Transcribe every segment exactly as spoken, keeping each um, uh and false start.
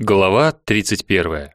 Глава тридцать первая.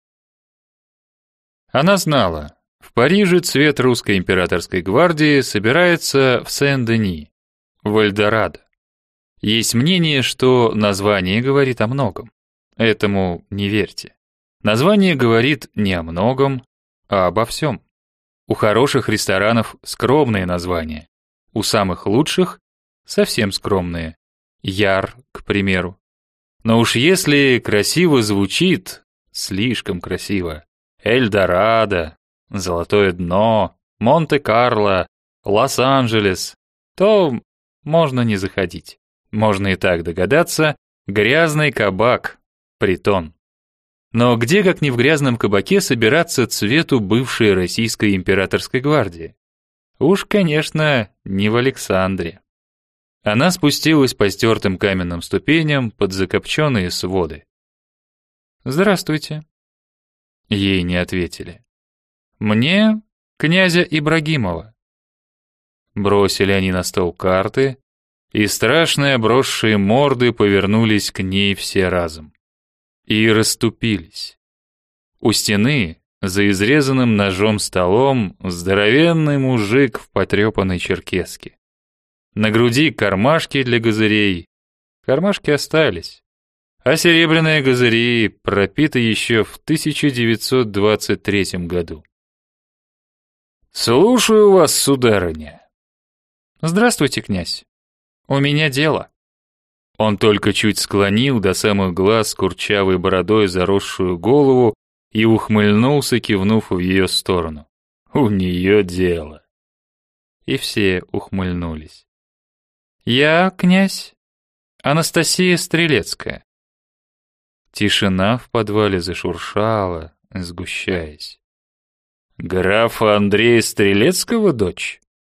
Она знала, в Париже цвет русской императорской гвардии собирается в Сен-Дени, в Эльдорадо. Есть мнение, что название говорит о многом. Этому не верьте. Название говорит не о многом, а обо всем. У хороших ресторанов скромные названия, у самых лучших совсем скромные. Яр, к примеру. Но уж если красиво звучит, слишком красиво, Эльдорадо, Золотое дно, Монте-Карло, Лос-Анджелес, то можно не заходить. Можно и так догадаться, грязный кабак, притон. Но где, как ни в грязном кабаке, собираться цвету бывшей российской императорской гвардии? Уж, конечно, не в Александре. Она спустилась по стертым каменным ступеням под закопченные своды. «Здравствуйте». Ей не ответили. «Мне князя Ибрагимова». Бросили они на стол карты, и страшные обросшие морды повернулись к ней все разом. И расступились. У стены, за изрезанным ножом столом, здоровенный мужик в потрепанной черкеске. На груди кармашки для газырей. Кармашки остались. А серебряные газыри пропиты еще в тысяча девятьсот двадцать третьем году. «Слушаю вас, сударыня». «Здравствуйте, князь. У меня дело». Он только чуть склонил до самых глаз курчавой бородой заросшую голову и ухмыльнулся, кивнув в ее сторону. «У нее дело». И все ухмыльнулись. «Я, князь, Анастасия Стрелецкая». Тишина в подвале зашуршала, сгущаясь. «Графа Андрея Стрелецкого дочь?»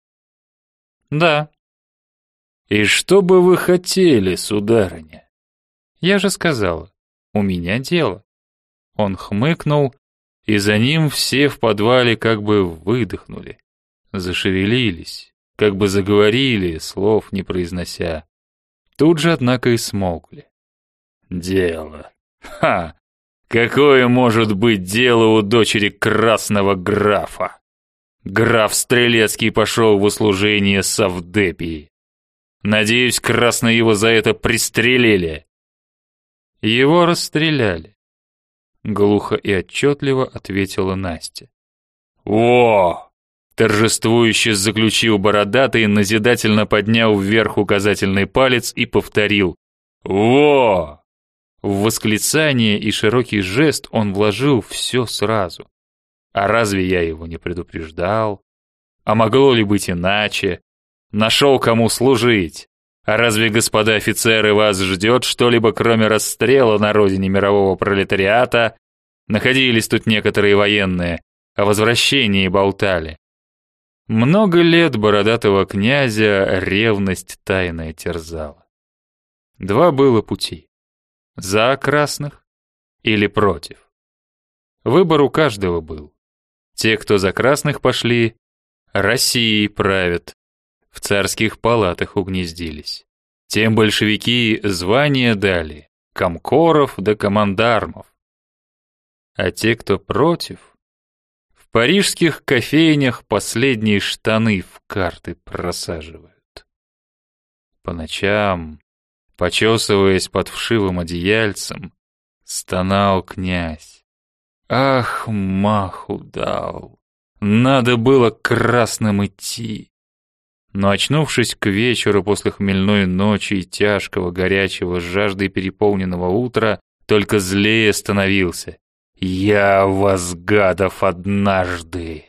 «Да». «И что бы вы хотели, сударыня?» «Я же сказала, у меня дело». Он хмыкнул, и за ним все в подвале как бы выдохнули, зашевелились. Как бы заговорили, слов не произнося. Тут же, однако, и смолкли. «Дело. Ха! Какое может быть дело у дочери красного графа? Граф Стрелецкий пошел в услужение совдепии. Надеюсь, красные его за это пристрелили». «Его расстреляли», — глухо и отчетливо ответила Настя. «О!» Торжествующе заключил бородатый, назидательно поднял вверх указательный палец и повторил «Во!». В восклицание и широкий жест он вложил все сразу. А разве я его не предупреждал? А могло ли быть иначе? Нашел кому служить. А разве, господа офицеры, вас ждет что-либо, кроме расстрела на родине мирового пролетариата? Находились тут некоторые военные, о возвращении болтали. Много лет бородатого князя ревность тайная терзала. Два было пути: за красных или против. Выбор у каждого был. Те, кто за красных пошли, Россией правят, в царских палатах угнездились. Тем большевики звания дали, комкоров да командармов. А те, кто против, в парижских кофейнях последние штаны в карты просаживают. По ночам, почесываясь под вшивым одеяльцем, стонал князь. Ах, маху дал, надо было к красным идти. Но, очнувшись к вечеру после хмельной ночи и тяжкого, горячего, с жаждой переполненного утра, только злее становился. «Я вас, гадов, однажды!»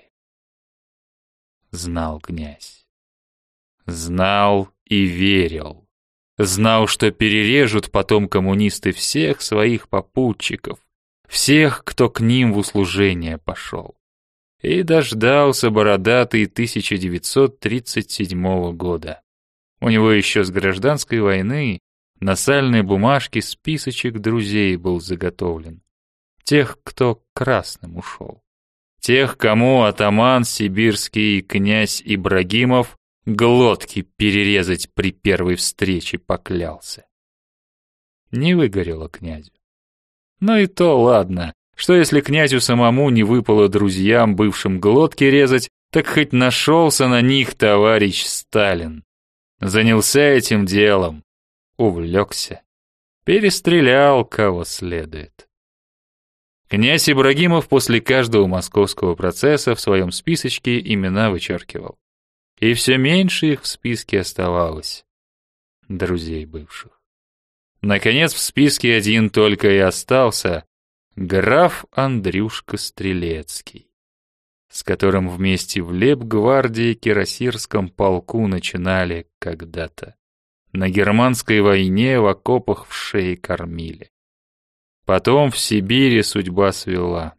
Знал князь. Знал и верил. Знал, что перережут потом коммунисты всех своих попутчиков, всех, кто к ним в услужение пошел. И дождался бородатый тысяча девятьсот тридцать седьмого года. У него еще с гражданской войны на сальной бумажке списочек друзей был заготовлен. Тех, кто к красным ушел. Тех, кому атаман сибирский князь Ибрагимов глотки перерезать при первой встрече поклялся. Не выгорело князю. Но и то ладно. Что если князю самому не выпало друзьям бывшим глотки резать, так хоть нашелся на них товарищ Сталин. Занялся этим делом, увлекся, перестрелял кого следует. Князь Ибрагимов после каждого московского процесса в своем списочке имена вычеркивал. И все меньше их в списке оставалось, друзей бывших. Наконец в списке один только и остался — граф Андрюшка Стрелецкий, с которым вместе в лейб-гвардии кирасирском полку начинали когда-то. На германской войне в окопах в шее кормили. Потом в Сибири судьба свела.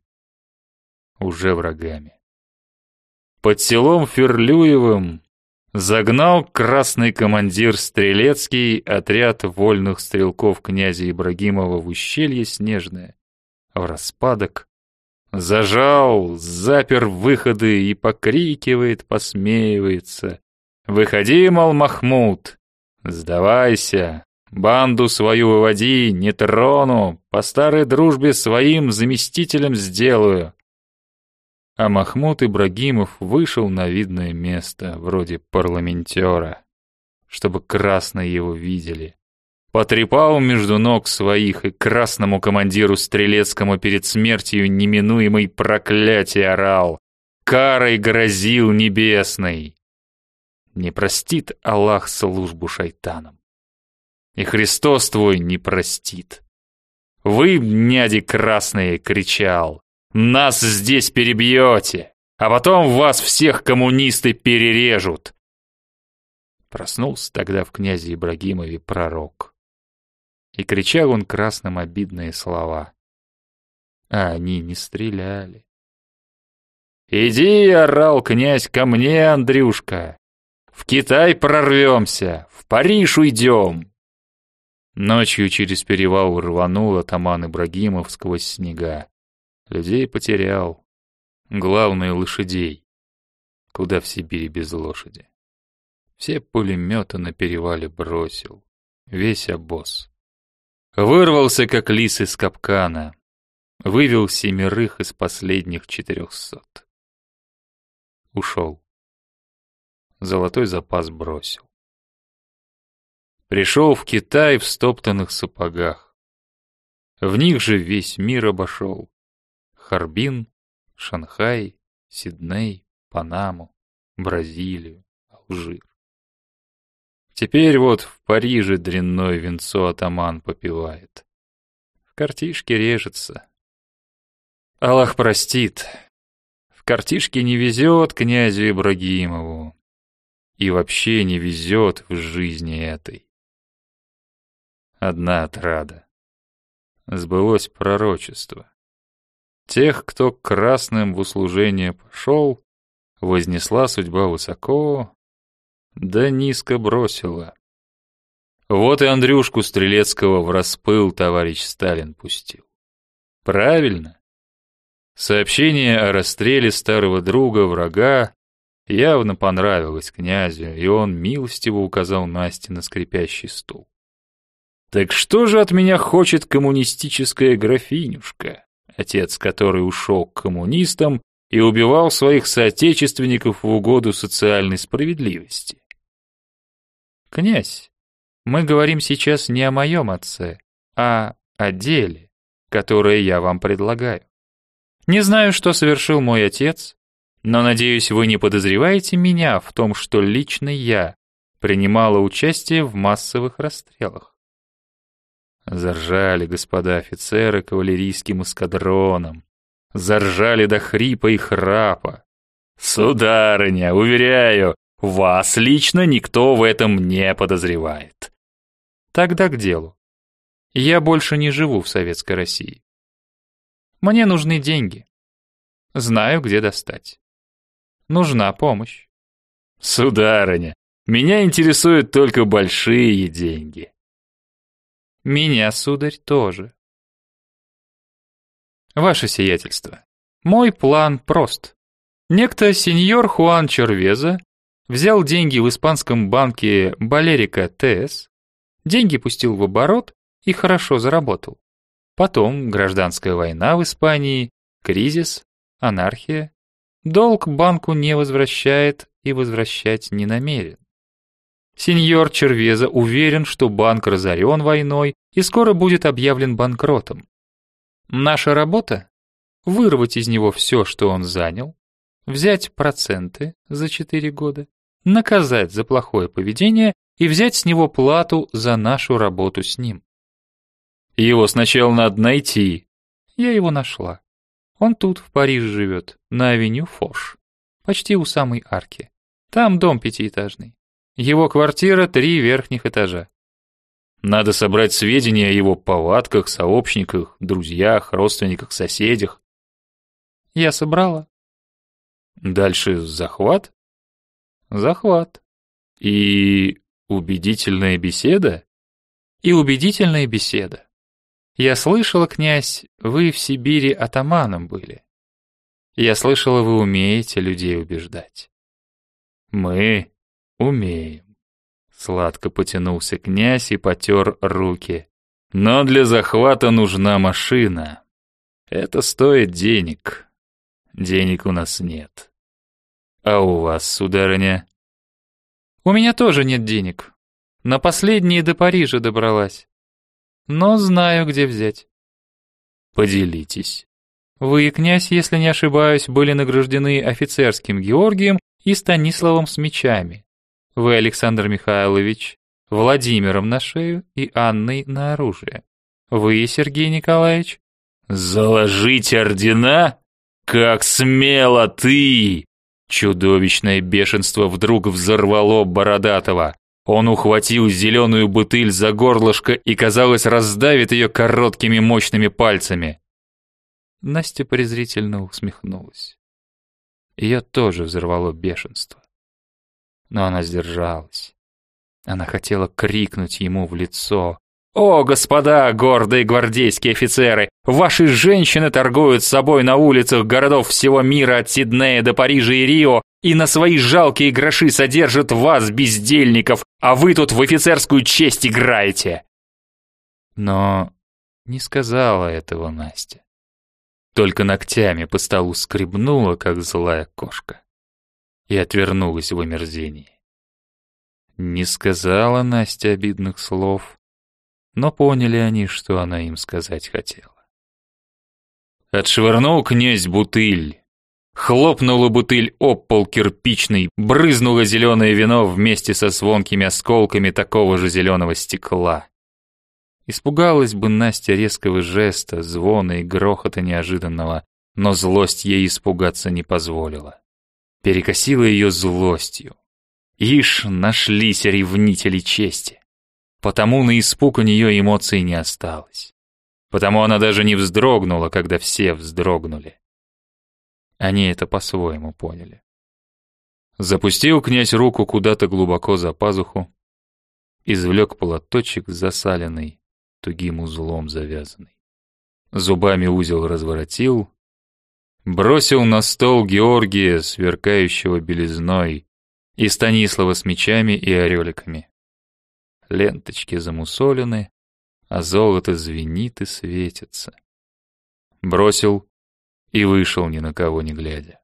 Уже врагами. Под селом Ферлюевым загнал красный командир Стрелецкий отряд вольных стрелков князя Ибрагимова в ущелье Снежное, в распадок, зажал, запер выходы и покрикивает, посмеивается. «Выходи, мол, Махмуд, сдавайся, банду свою выводи, не трону, по старой дружбе своим заместителем сделаю». А Махмуд Ибрагимов вышел на видное место, вроде парламентера, чтобы красные его видели. Потрепал между ног своих и красному командиру Стрелецкому перед смертью неминуемой проклятие орал, карой грозил небесной. Не простит Аллах службу шайтанам. И Христос твой не простит. Вы, няди красные, кричал, нас здесь перебьете, а потом вас всех коммунисты перережут. Проснулся тогда в князе Ибрагимове пророк. И кричал он красным обидные слова. А они не стреляли. «Иди, — орал князь, — ко мне, Андрюшка! В Китай прорвемся, в Париж уйдем!» Ночью через перевал рванул атаман Ибрагимов сквозь снега. Людей потерял. Главное, лошадей. Куда в Сибири без лошади? Все пулеметы на перевале бросил. Весь обоз. Вырвался, как лис из капкана. Вывел семерых из последних четырехсот. Ушел. Золотой запас бросил. Пришел в Китай в стоптанных сапогах. В них же весь мир обошел. Харбин, Шанхай, Сидней, Панаму, Бразилию, Алжир. Теперь вот в Париже дрянное винцо атаман попивает. В картишке режется. Аллах простит. В картишке не везет князю Ибрагимову. И вообще не везет в жизни этой. Одна отрада. Сбылось пророчество. Тех, кто к красным в услужение пошел, вознесла судьба высоко, да низко бросила. Вот и Андрюшку Стрелецкого в распыл товарищ Сталин пустил. Правильно. Сообщение о расстреле старого друга, врага, явно понравилось князю, и он милостиво указал Насте на скрипящий стул. «Так что же от меня хочет коммунистическая графинюшка, отец которой ушел к коммунистам и убивал своих соотечественников в угоду социальной справедливости?» «Князь, мы говорим сейчас не о моем отце, а о деле, которое я вам предлагаю. Не знаю, что совершил мой отец, но, надеюсь, вы не подозреваете меня в том, что лично я принимала участие в массовых расстрелах». Заржали господа офицеры кавалерийским эскадроном, заржали до хрипа и храпа. «Сударыня, уверяю, вас лично никто в этом не подозревает». Тогда к делу. Я больше не живу в Советской России. Мне нужны деньги. Знаю, где достать. Нужна помощь. «Сударыня, меня интересуют только большие деньги». Меня, сударь, тоже. Ваше сиятельство, мой план прост. Некто сеньор Хуан Червеза взял деньги в испанском банке Балерика ТС, деньги пустил в оборот и хорошо заработал. Потом гражданская война в Испании, кризис, анархия. Долг банку не возвращает и возвращать не намерен. Сеньор Червеза уверен, что банк разорен войной и скоро будет объявлен банкротом. Наша работа – вырвать из него все, что он занял, взять проценты за четыре года, наказать за плохое поведение и взять с него плату за нашу работу с ним. Его сначала надо найти. Я его нашла. Он тут, в Париже живет, на авеню Фош, почти у самой арки. Там дом пятиэтажный. Его квартира три верхних этажа. Надо собрать сведения о его повадках, сообщниках, друзьях, родственниках, соседях. Я собрала. Дальше захват? Захват. И убедительная беседа? И убедительная беседа. Я слышала, князь, вы в Сибири атаманом были. Я слышала, вы умеете людей убеждать. Мы умеем. Сладко потянулся князь и потер руки. Но для захвата нужна машина. Это стоит денег. Денег у нас нет. А у вас, сударыня? У меня тоже нет денег. На последние до Парижа добралась. Но знаю, где взять. Поделитесь. Вы, князь, если не ошибаюсь, были награждены офицерским Георгием и Станиславом с мечами. Вы, Александр Михайлович, Владимиром на шею и Анной на оружие. Вы, Сергей Николаевич, заложить ордена? Как смело ты! Чудовищное бешенство вдруг взорвало Бородатого. Он ухватил зеленую бутыль за горлышко и, казалось, раздавит ее короткими мощными пальцами. Настя презрительно усмехнулась. Ее тоже взорвало бешенство. Но она сдержалась. Она хотела крикнуть ему в лицо: «О, господа, гордые гвардейские офицеры! Ваши женщины торгуют с собой на улицах городов всего мира от Сиднея до Парижа и Рио и на свои жалкие гроши содержат вас, бездельников, а вы тут в офицерскую честь играете!» Но не сказала этого Настя. Только ногтями по столу скребнула, как злая кошка, и отвернулась в омерзении. Не сказала Настя обидных слов, но поняли они, что она им сказать хотела. Отшвырнул князь бутыль. Хлопнула бутыль об пол кирпичный, брызнуло зеленое вино вместе со звонкими осколками такого же зеленого стекла. Испугалась бы Настя резкого жеста, звона и грохота неожиданного, но злость ей испугаться не позволила. Перекосила ее злостью. Ишь, нашлись ревнители чести. Потому на испуг у нее эмоций не осталось. Потому она даже не вздрогнула, когда все вздрогнули. Они это по-своему поняли. Запустил князь руку куда-то глубоко за пазуху, извлек платочек засаленный, тугим узлом завязанный. Зубами узел разворотил, бросил на стол Георгия, сверкающего белизной, и Станислава с мечами и ореликами. Ленточки замусолены, а золото звенит и светится. Бросил и вышел, ни на кого не глядя.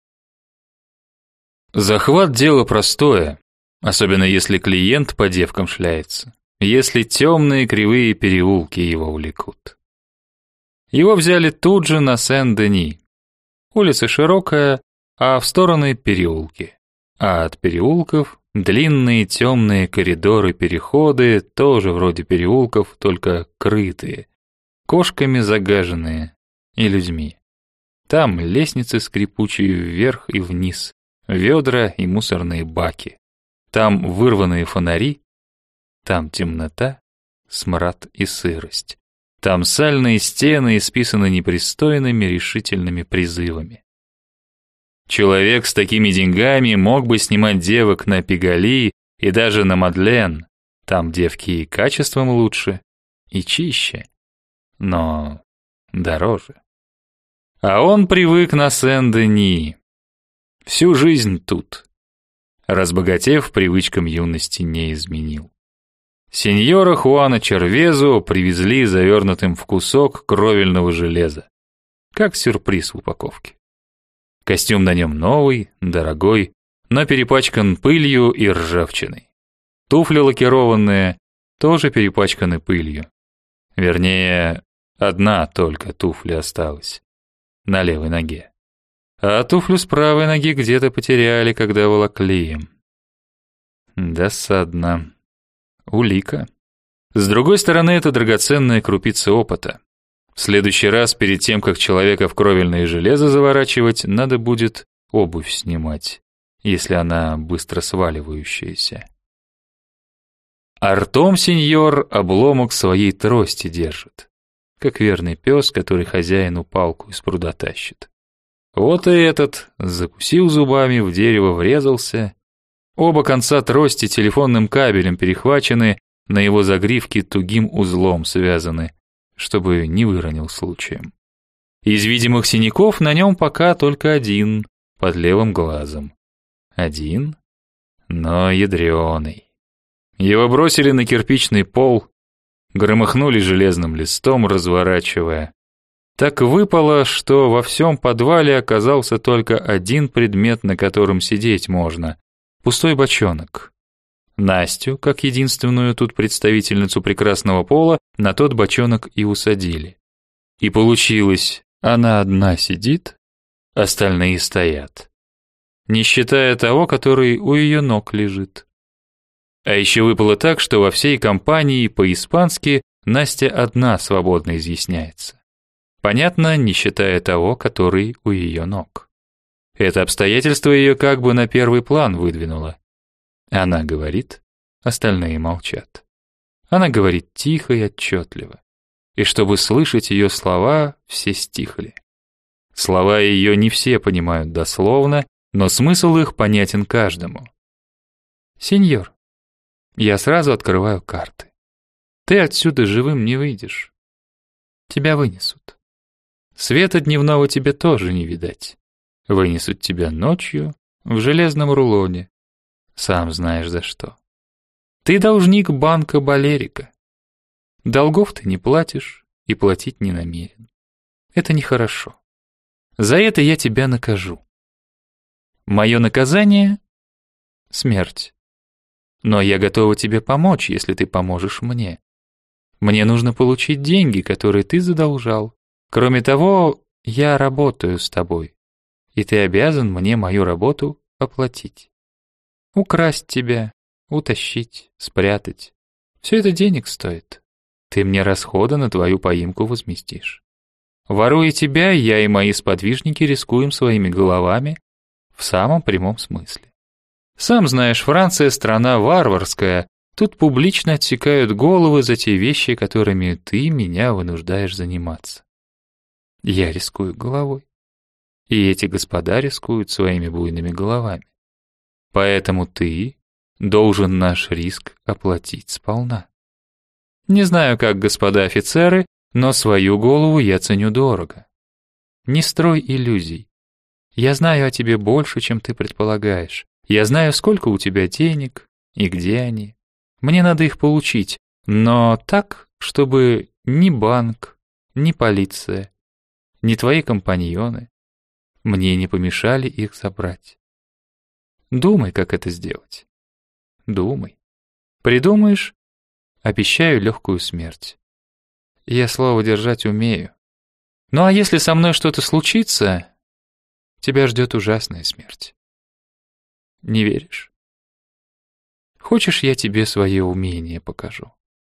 Захват — дело простое, особенно если клиент по девкам шляется, если темные кривые переулки его увлекут. Его взяли тут же на Сен-Дени. Улица широкая, а в стороны переулки. А от переулков длинные темные коридоры-переходы, тоже вроде переулков, только крытые, кошками загаженные и людьми. Там лестницы скрипучие вверх и вниз, ведра и мусорные баки. Там вырванные фонари, там темнота, смрад и сырость. Там сальные стены исписаны непристойными решительными призывами. Человек с такими деньгами мог бы снимать девок на Пегали и даже на Мадлен. Там девки и качеством лучше, и чище, но дороже. А он привык на Сен-Дени. Всю жизнь тут. Разбогатев, привычкам юности не изменил. Сеньора Хуана Червезу привезли завернутым в кусок кровельного железа, как сюрприз в упаковке. Костюм на нем новый, дорогой, но перепачкан пылью и ржавчиной. Туфли лакированные тоже перепачканы пылью. Вернее, одна только туфля осталась на левой ноге. А туфлю с правой ноги где-то потеряли, когда волокли. Досадно. Улика. С другой стороны, это драгоценная крупица опыта. В следующий раз, перед тем, как человека в кровельное железо заворачивать, надо будет обувь снимать, если она быстро сваливающаяся. А ртом сеньор обломок своей трости держит, как верный пес, который хозяину палку из пруда тащит. Вот и этот закусил зубами, в дерево врезался. Оба конца трости телефонным кабелем перехвачены, на его загривке тугим узлом связаны, чтобы не выронил случаем. Из видимых синяков на нем пока только один, под левым глазом. Один, но ядреный. Его бросили на кирпичный пол, громыхнули железным листом, разворачивая. Так выпало, что во всем подвале оказался только один предмет, на котором сидеть можно — пустой бочонок. Настю, как единственную тут представительницу прекрасного пола, на тот бочонок и усадили. И получилось, она одна сидит, остальные стоят. Не считая того, который у ее ног лежит. А еще выпало так, что во всей компании по-испански Настя одна свободно изъясняется. Понятно, не считая того, который у ее ног. Это обстоятельство ее как бы на первый план выдвинуло. Она говорит, остальные молчат. Она говорит тихо и отчетливо. И чтобы слышать ее слова, все стихли. Слова ее не все понимают дословно, но смысл их понятен каждому. «Сеньор, я сразу открываю карты. Ты отсюда живым не выйдешь. Тебя вынесут. Света дневного тебе тоже не видать. Вынесут тебя ночью в железном рулоне. Сам знаешь за что. Ты должник банка Балерика. Долгов ты не платишь и платить не намерен. Это нехорошо. За это я тебя накажу. Мое наказание — смерть. Но я готова тебе помочь, если ты поможешь мне. Мне нужно получить деньги, которые ты задолжал. Кроме того, я работаю с тобой, и ты обязан мне мою работу оплатить. Украсть тебя, утащить, спрятать. Все это денег стоит. Ты мне расходы на твою поимку возместишь. Воруя тебя, я и мои сподвижники рискуем своими головами в самом прямом смысле. Сам знаешь, Франция страна варварская, тут публично отсекают головы за те вещи, которыми ты меня вынуждаешь заниматься. Я рискую головой, и эти господа рискуют своими буйными головами. Поэтому ты должен наш риск оплатить сполна. Не знаю, как господа офицеры, но свою голову я ценю дорого. Не строй иллюзий. Я знаю о тебе больше, чем ты предполагаешь. Я знаю, сколько у тебя денег и где они. Мне надо их получить, но так, чтобы ни банк, ни полиция, ни твои компаньоны мне не помешали их забрать. Думай, как это сделать. Думай. Придумаешь — обещаю легкую смерть. Я слово держать умею. Ну а если со мной что-то случится, тебя ждет ужасная смерть. Не веришь? Хочешь, я тебе свое умение покажу?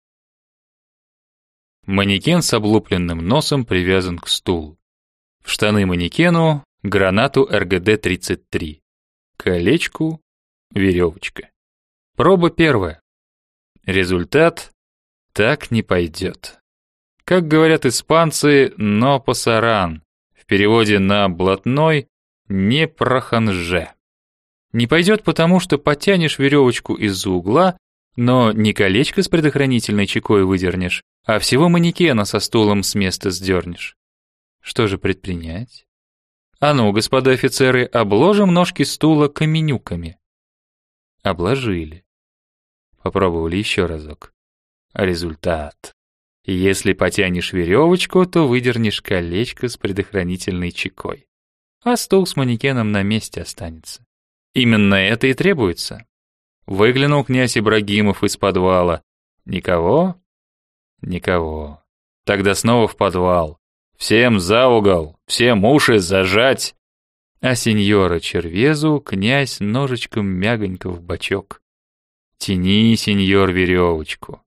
Манекен с облупленным носом привязан к стулу. В штаны манекену гранату эр гэ дэ тридцать три. Колечку веревочка. Проба первая. Результат так не пойдет. Как говорят испанцы, но пасаран. В переводе на блатной не проханже. Не пойдет потому, что потянешь веревочку из-за угла, но не колечко с предохранительной чекой выдернешь, а всего манекена со стулом с места сдернешь. Что же предпринять? А ну, господа офицеры, обложим ножки стула каменюками. Обложили. Попробовали еще разок. результат. Если потянешь веревочку, то выдернешь колечко с предохранительной чекой, а стул с манекеном на месте останется. Именно это и требуется. Выглянул князь Ибрагимов из подвала. Никого? Никого. Тогда снова в подвал. Всем за угол, всем уши зажать. А сеньора Червезу князь ножичком мягонько в бочок. Тяни, сеньор, веревочку.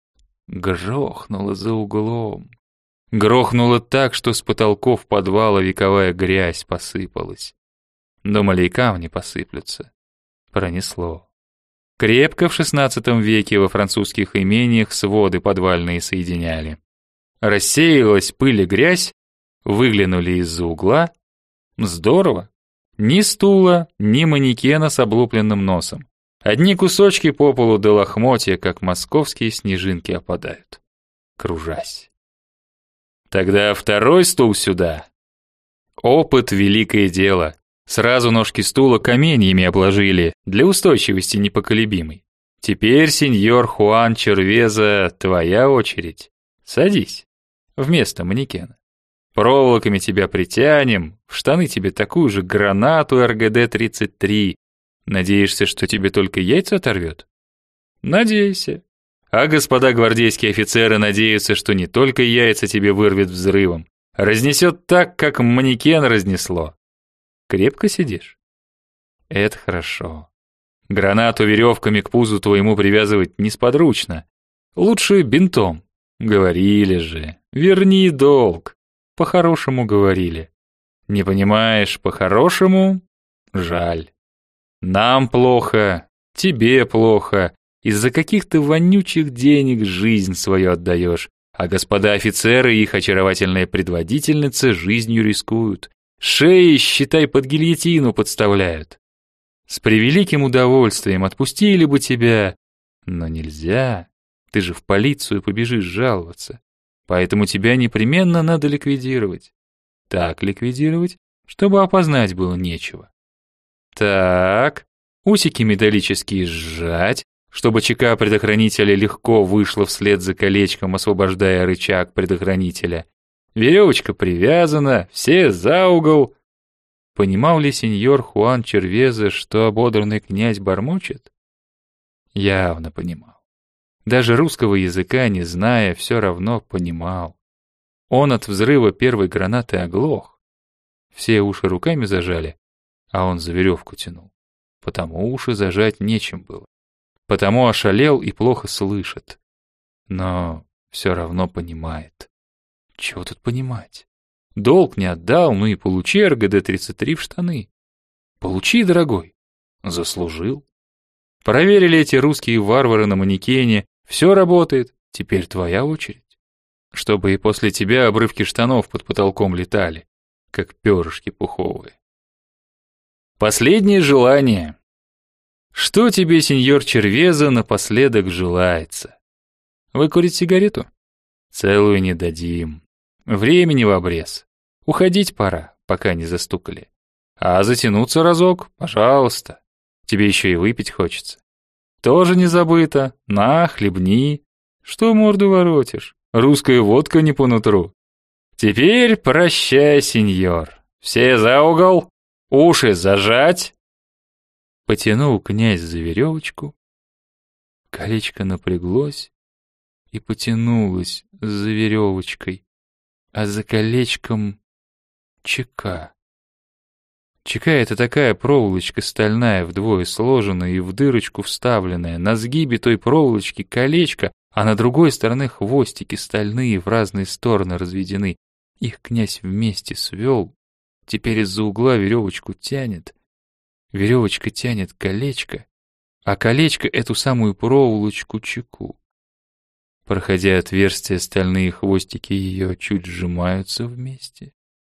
Грохнуло за углом. Грохнуло так, что с потолков подвала вековая грязь посыпалась. Думали, и камни посыплются. Пронесло. Крепко в шестнадцатом веке во французских имениях своды подвальные соединяли. Рассеялась пыль и грязь, выглянули из-за угла. Здорово. Ни стула, ни манекена с облупленным носом. Одни кусочки по полу до лохмотья, как московские снежинки, опадают, кружась. Тогда второй стул сюда. Опыт — великое дело. Сразу ножки стула каменьями обложили, для устойчивости непоколебимой. Теперь, сеньор Хуан Червеза, твоя очередь. Садись. Вместо манекена. Проволоками тебя притянем, в штаны тебе такую же гранату эр гэ дэ тридцать три. Надеешься, что тебе только яйца оторвет? Надейся. А господа гвардейские офицеры надеются, что не только яйца тебе вырвет взрывом, а разнесет так, как манекен разнесло. Крепко сидишь? Это хорошо. Гранату веревками к пузу твоему привязывать несподручно. Лучше бинтом. Говорили же. Верни долг. По-хорошему говорили. Не понимаешь, по-хорошему? Жаль. Нам плохо, тебе плохо. Из-за каких-то вонючих денег жизнь свою отдаешь, а господа офицеры и их очаровательная предводительница жизнью рискуют. Шеи, считай, под гильотину подставляют. С превеликим удовольствием отпустили бы тебя, но нельзя. Ты же в полицию побежишь жаловаться. Поэтому тебя непременно надо ликвидировать. Так ликвидировать, чтобы опознать было нечего. Так, усики металлические сжать, чтобы чека предохранителя легко вышла вслед за колечком, освобождая рычаг предохранителя. Веревочка привязана, все за угол. Понимал ли сеньор Хуан Червеза, что ободранный князь бормочет? Явно понимал. Даже русского языка не зная, все равно понимал. Он от взрыва первой гранаты оглох. Все уши руками зажали, а он за веревку тянул. Потому уши зажать нечем было. Потому ошалел и плохо слышит. Но все равно понимает. Чего тут понимать? Долг не отдал, ну и получи эр гэ дэ тридцать три в штаны. Получи, дорогой. Заслужил. Проверили эти русские варвары на манекене. Все работает. Теперь твоя очередь. Чтобы и после тебя обрывки штанов под потолком летали, как перышки пуховые. Последнее желание. Что тебе, сеньор Червеза, напоследок желается? Выкурить сигарету? Целую не дадим. Времени в обрез. Уходить пора, пока не застукали. А затянуться разок, пожалуйста. Тебе еще и выпить хочется. Тоже не забыто. На, хлебни. Что морду воротишь? Русская водка не по нутру. Теперь прощай, сеньор. Все за угол. Уши зажать. Потянул князь за веревочку. Колечко напряглось и потянулось за веревочкой, а за колечком чека. Чека — это такая проволочка стальная, вдвое сложенная и в дырочку вставленная. На сгибе той проволочки колечко, а на другой стороне хвостики стальные в разные стороны разведены. Их князь вместе свел. Теперь из-за угла веревочку тянет. Веревочка тянет колечко, а колечко эту самую проволочку чеку. Проходя отверстия, стальные хвостики ее чуть сжимаются вместе.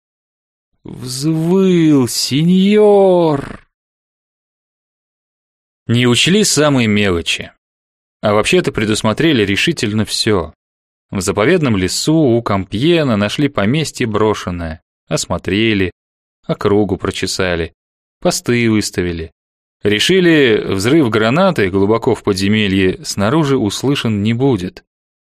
Взвыл сеньор! Не учли самые мелочи. А вообще-то предусмотрели решительно все. В заповедном лесу у Кампьена нашли поместье брошенное, осмотрели, округу прочесали, посты выставили. Решили, взрыв гранаты глубоко в подземелье снаружи услышан не будет.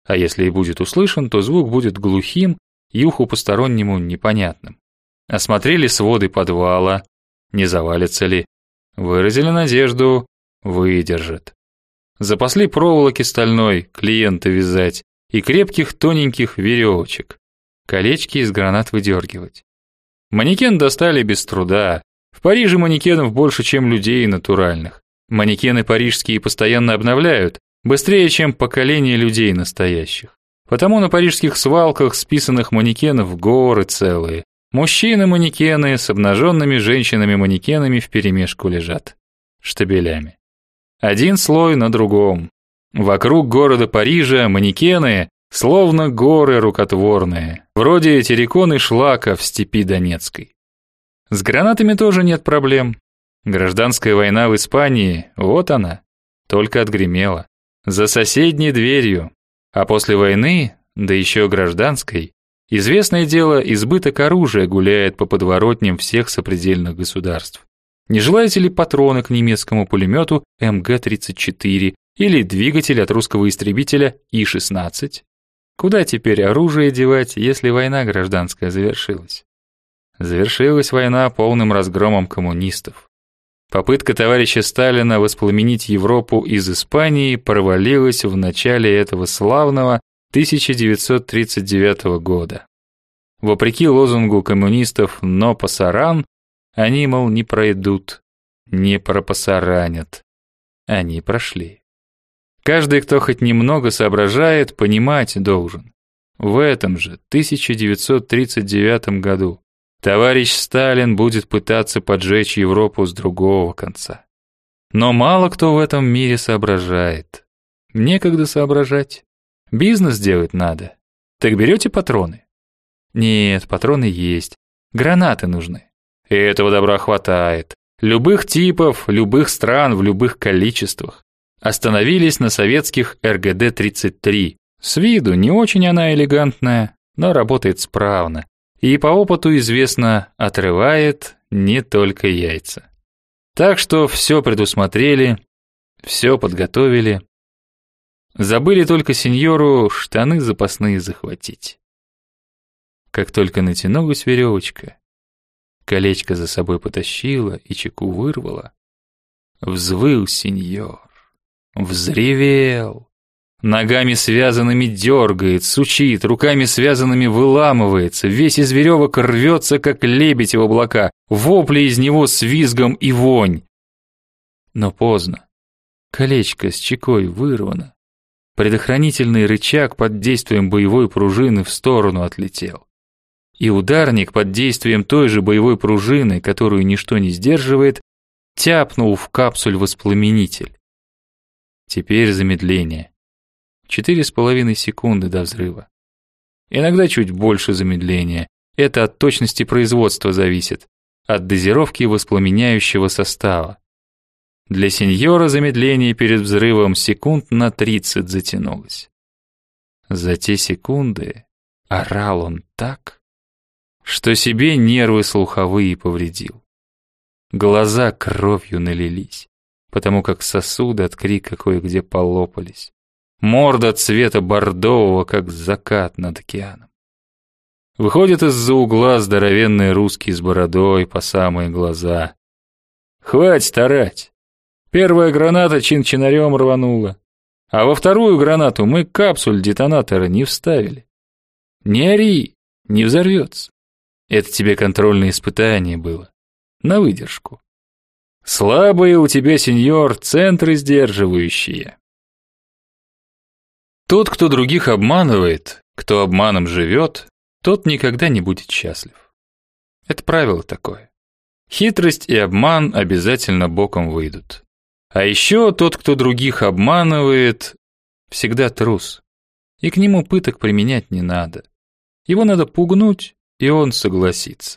а если и будет услышан, то звук будет глухим и уху постороннему непонятным. Осмотрели своды подвала, не завалится ли, выразили надежду, выдержит. Запасли проволоки стальной, клиента вязать, и крепких тоненьких веревочек, колечки из гранат выдергивать. Манекен достали без труда. В Париже манекенов больше, чем людей натуральных. Манекены парижские постоянно обновляют, быстрее, чем поколение людей настоящих. Потому на парижских свалках списанных манекенов горы целые. Мужчины-манекены с обнаженными женщинами-манекенами вперемешку лежат. Штабелями. Один слой на другом. Вокруг города Парижа манекены, словно горы рукотворные, вроде терриконы шлака в степи Донецкой. С гранатами тоже нет проблем. Гражданская война в Испании, вот она, только отгремела. За соседней дверью. А после войны, да еще гражданской, известное дело, избыток оружия гуляет по подворотням всех сопредельных государств. Не желаете ли патроны к немецкому пулемету эм гэ тридцать четыре или двигатель от русского истребителя И шестнадцать? Куда теперь оружие девать, если война гражданская завершилась? Завершилась война полным разгромом коммунистов. Попытка товарища Сталина воспламенить Европу из Испании провалилась в начале этого славного тысяча девятьсот тридцать девятого года. Вопреки лозунгу коммунистов «но пасаран», они, мол, не пройдут, не пропасаранят. Они прошли. Каждый, кто хоть немного соображает, понимать должен. В этом же тысяча девятьсот тридцать девятом году товарищ Сталин будет пытаться поджечь Европу с другого конца. Но мало кто в этом мире соображает. Некогда соображать. Бизнес делать надо. Так берете патроны? Нет, патроны есть. Гранаты нужны. И этого добра хватает. Любых типов, любых стран, в любых количествах. Остановились на советских эр гэ дэ тридцать три. С виду не очень она элегантная, но работает справно. И по опыту известно, отрывает не только яйца. Так что все предусмотрели, все подготовили. Забыли только сеньору штаны запасные захватить. Как только натянулась веревочка, колечко за собой потащила и чеку вырвала, взвыл сеньор, взревел. Ногами связанными дергает, сучит, руками связанными выламывается, весь из веревок рвется, как лебедь в облака, вопли из него с визгом и вонь. Но поздно. Колечко с чекой вырвано. Предохранительный рычаг под действием боевой пружины в сторону отлетел. И ударник под действием той же боевой пружины, которую ничто не сдерживает, тяпнул в капсуль-воспламенитель. Теперь замедление. Четыре с половиной секунды до взрыва. Иногда чуть больше замедления. Это от точности производства зависит, от дозировки воспламеняющего состава. Для сеньора замедление перед взрывом секунд на тридцать затянулось. За те секунды орал он так, что себе нервы слуховые повредил. Глаза кровью налились, потому как сосуды от крика кое-где полопались. Морда цвета бордового, как закат над океаном. Выходит из-за угла здоровенный русский с бородой по самые глаза. Хватит орать. Первая граната чин-чинарем рванула, а во вторую гранату мы капсуль детонатора не вставили. Не ори, не взорвется. Это тебе контрольное испытание было. На выдержку. Слабые у тебя, сеньор, центры сдерживающие. Тот, кто других обманывает, кто обманом живет, тот никогда не будет счастлив. Это правило такое. Хитрость и обман обязательно боком выйдут. А еще тот, кто других обманывает, всегда трус. И к нему пыток применять не надо. Его надо пугнуть, и он согласится.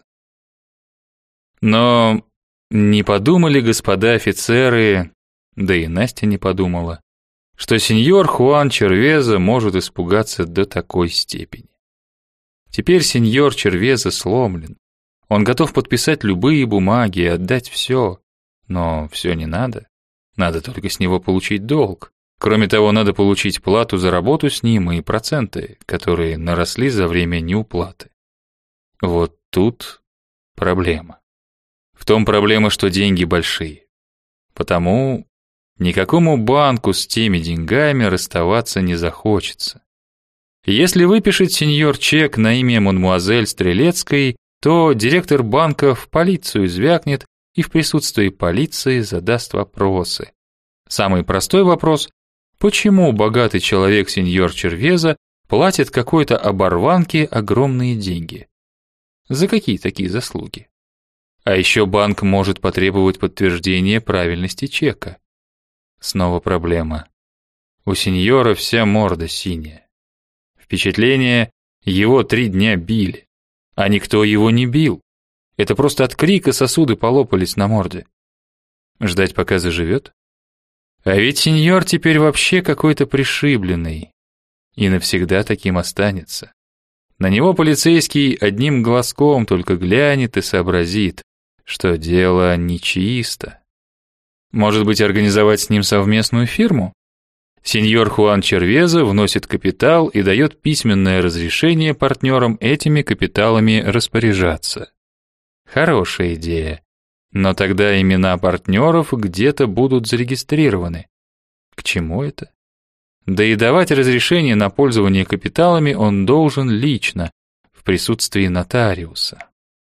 Но не подумали господа офицеры, да и Настя не подумала, что сеньор Хуан Червеза может испугаться до такой степени. Теперь сеньор Червеза сломлен. Он готов подписать любые бумаги и отдать все. Но все не надо. Надо только с него получить долг. Кроме того, надо получить плату за работу с ним и проценты, которые наросли за время неуплаты. Вот тут проблема. В том проблема, что деньги большие. Потому никакому банку с теми деньгами расставаться не захочется. Если выпишет сеньор чек на имя мадемуазель Стрелецкой, то директор банка в полицию звякнет и в присутствии полиции задаст вопросы. Самый простой вопрос: почему богатый человек сеньор Червеза платит какой-то оборванке огромные деньги? За какие такие заслуги? А еще банк может потребовать подтверждения правильности чека. Снова проблема. У сеньора вся морда синяя. Впечатление: его три дня били. А никто его не бил. Это просто от крика сосуды полопались на морде. Ждать, пока заживет? А ведь сеньор теперь вообще какой-то пришибленный. И навсегда таким останется. На него полицейский одним глазком только глянет и сообразит, что дело нечисто. Может быть, организовать с ним совместную фирму? Сеньор Хуан Червеза вносит капитал и дает письменное разрешение партнерам этими капиталами распоряжаться. Хорошая идея. Но тогда имена партнеров где-то будут зарегистрированы. К чему это? Да и давать разрешение на пользование капиталами он должен лично, в присутствии нотариуса.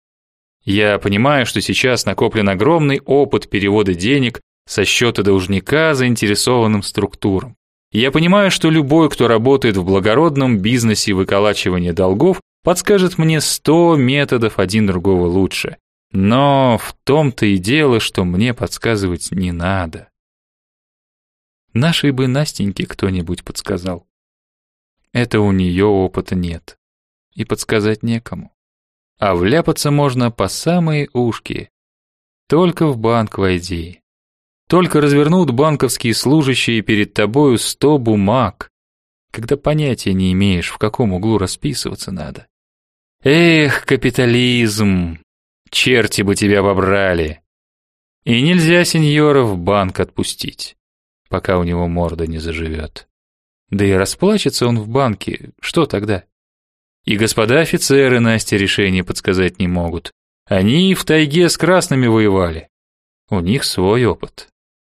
Я понимаю, что сейчас накоплен огромный опыт перевода денег со счета должника заинтересованным структурам. Я понимаю, что любой, кто работает в благородном бизнесе выколачивания долгов, подскажет мне сто методов, один другого лучше. Но в том-то и дело, что мне подсказывать не надо. Нашей бы Настеньке кто-нибудь подсказал. Это у нее опыта нет, и подсказать некому. А вляпаться можно по самые ушки. Только в банк войди. Только развернут банковские служащие перед тобою сто бумаг, когда понятия не имеешь, в каком углу расписываться надо. Эх, капитализм! Черти бы тебя побрали! И нельзя сеньора в банк отпустить, пока у него морда не заживет. Да и расплачется он в банке, что тогда? И господа офицеры Насте решение подсказать не могут. Они в тайге с красными воевали. У них свой опыт.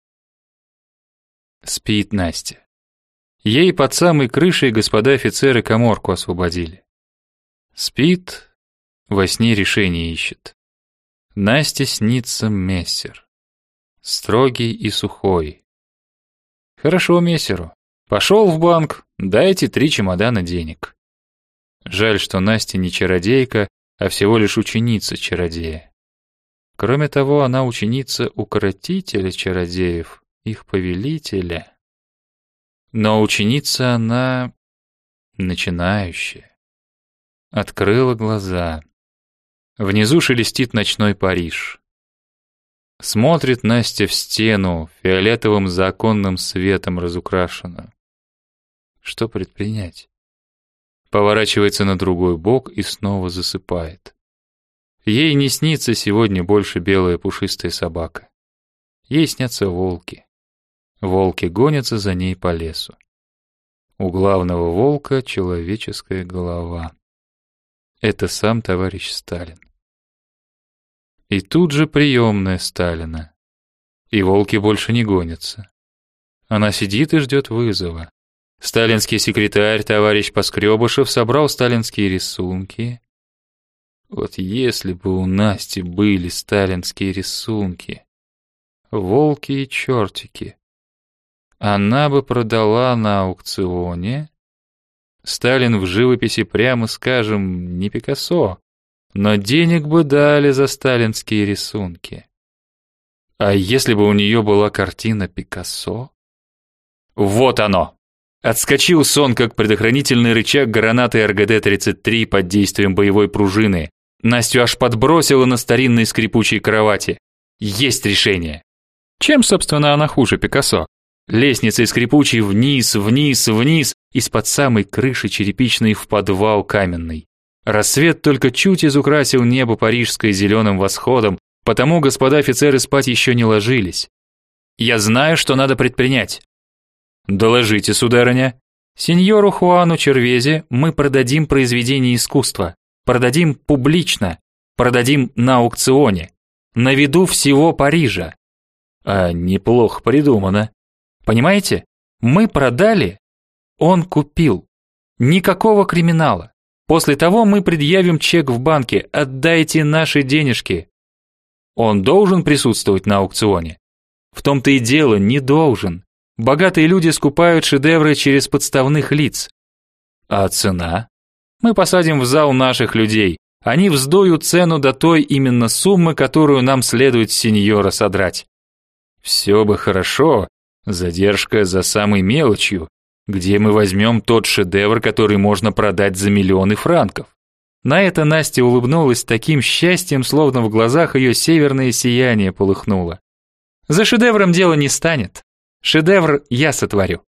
Спит Настя. Ей под самой крышей господа офицеры каморку освободили. Спит, во сне решение ищет. Насте снится мессер. Строгий и сухой. Хорошо мессеру. Пошел в банк, дайте три чемодана денег. Жаль, что Настя не чародейка, а всего лишь ученица чародея. Кроме того, она ученица укротителя чародеев, их повелителя. Но ученица она начинающая. Открыла глаза. Внизу шелестит ночной Париж. Смотрит Настя в стену, фиолетовым законным светом разукрашенную. Что предпринять? Поворачивается на другой бок и снова засыпает. Ей не снится сегодня больше белая пушистая собака. Ей снятся волки. Волки гонятся за ней по лесу. У главного волка человеческая голова. Это сам товарищ Сталин. И тут же приемная Сталина. И волки больше не гонятся. Она сидит и ждет вызова. Сталинский секретарь, товарищ Поскребышев, собрал сталинские рисунки. Вот если бы у Насти были сталинские рисунки, волки и чертики, она бы продала на аукционе. Сталин в живописи, прямо скажем, не Пикассо, но денег бы дали за сталинские рисунки. А если бы у нее была картина Пикассо? Вот оно! Отскочил сон, как предохранительный рычаг гранаты эр гэ дэ тридцать три под действием боевой пружины. Настю аж подбросило на старинной скрипучей кровати. Есть решение. Чем, собственно, она хуже Пикассо? Лестницей скрипучей вниз, вниз, вниз, из-под самой крыши черепичной в подвал каменный. Рассвет только чуть изукрасил небо парижское зеленым восходом, потому господа офицеры спать еще не ложились. Я знаю, что надо предпринять. Доложите, сударыня. Сеньору Хуану Червезе мы продадим произведение искусства, продадим публично, продадим на аукционе, на виду всего Парижа. А неплохо придумано. Понимаете? Мы продали, он купил. Никакого криминала. После того мы предъявим чек в банке, отдайте наши денежки. Он должен присутствовать на аукционе? В том-то и дело, не должен. Богатые люди скупают шедевры через подставных лиц. А цена? Мы посадим в зал наших людей. Они вздуют цену до той именно суммы, которую нам следует с сеньора содрать. Все бы хорошо, задержка за самой мелочью. Где мы возьмем тот шедевр, который можно продать за миллионы франков? На это Настя улыбнулась таким счастьем, словно в глазах ее северное сияние полыхнуло. За шедевром дело не станет. Шедевр я сотворю.